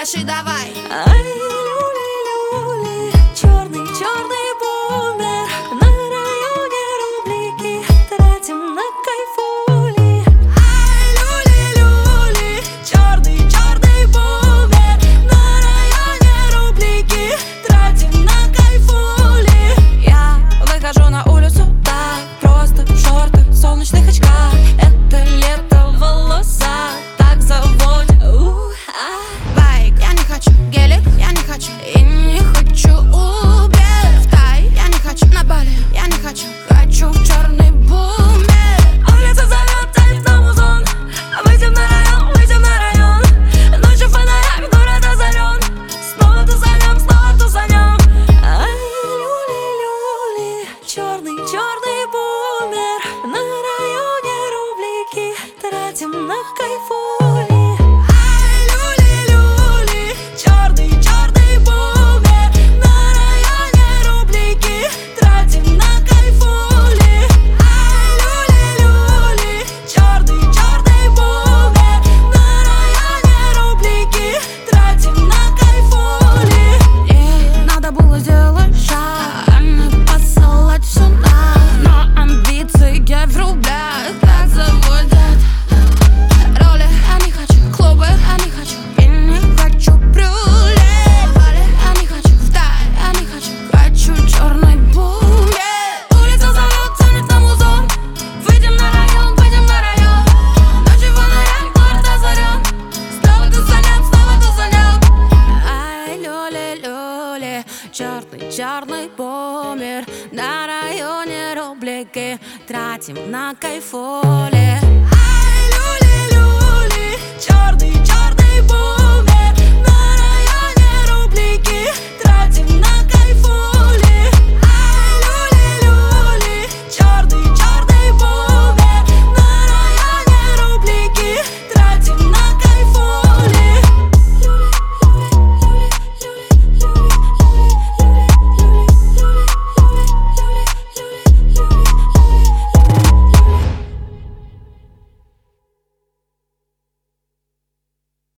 Пляши давай. Ай, люли-люли, черный бумер. На районе рублики тратим на кайфули. Ай, люли-люли, черный бумер. На районе рублики тратим на кайфули. Я выхожу на улицу, так просто в шортах, в солнечных очках. Это лето в волосах так заводит. Байк, я не хочу гелик, я не хочу и не хочу Убер. В Тай, я не хочу на Бали, я не хочу. Хочу в черный бумер. Улица зовет, тянет на музон. Выйдем на район. Ночью фонарями город озарен. Снова тусанем. Ай, люли-люли, черный бумер. На районе рублики тратим на кайфули. Ай, люли-люли, черный бумер. На районе рублики тратим на кайфули. Ай, люли-люли, черный бумер. На районе рублики тратим на кайфули. И надо было сделать шаг, а не посылать сюда. Но амбиции в рублях так заводят. Роли, я не хочу клубы, я не хочу и не хочу брюле. Бали, я не хочу в Тай, я не хочу. Хочу черный бумер. Улица зовет, тянет на музон. Выйдем на район. Ночью фонарям город озарен. Снова тусанем. Ай, люли-люли, черный бумер. На районе рублики тратим на кайфули. Ай, люли-люли, черный бумер.